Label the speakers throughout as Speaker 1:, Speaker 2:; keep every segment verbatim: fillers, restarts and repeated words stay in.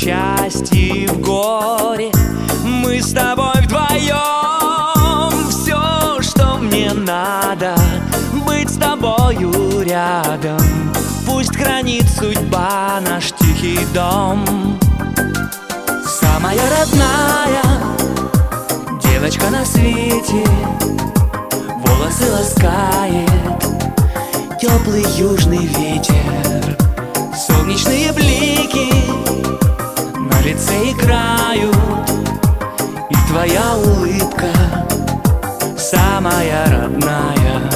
Speaker 1: счастье и в горе. Мы с тобой вдвоем. Все, что мне надо, быть с тобою рядом. Пусть хранит судьба наш тихий дом. Самая родная девочка на свете, волосы ласкает теплый южный ветер. Солнечные блики на лице играют, и твоя улыбка самая родная.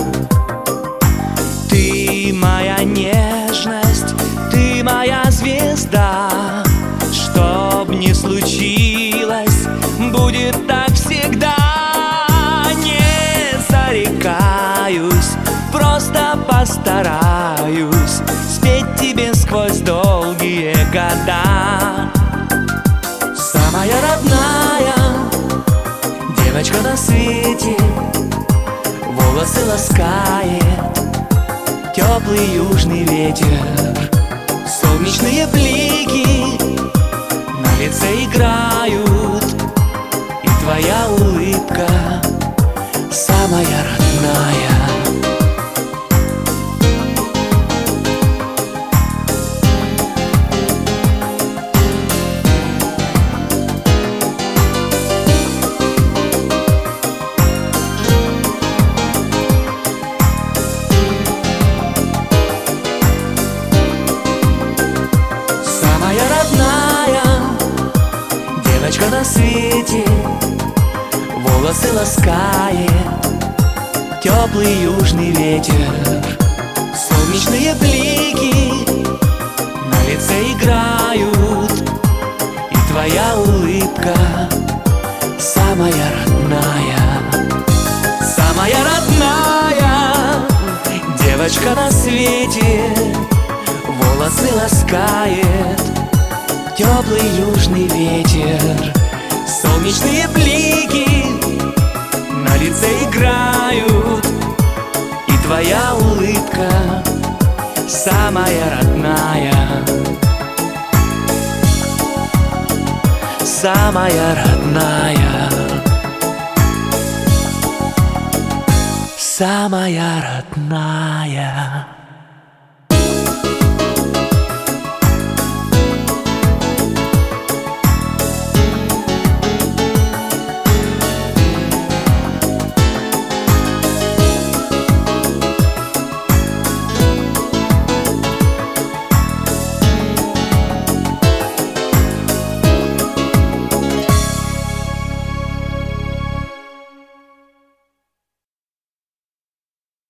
Speaker 1: Ты моя нежность, ты моя звезда. Чтоб не случилось, будет так всегда. Не зарекаюсь, просто постараюсь спеть тебе сквозь долгие года. Самая родная девочка на свете, волосы ласкает теплый южный ветер. Солнечные блики на лице играют, и твоя улыбка самая родная. Девочка на свете, волосы ласкает теплый южный ветер. Солнечные блики на лице играют, и твоя улыбка самая родная. Самая родная девочка на свете, волосы ласкает теплый южный ветер. Солнечные блики на лице играют, и твоя улыбка самая родная. Самая родная. Самая родная.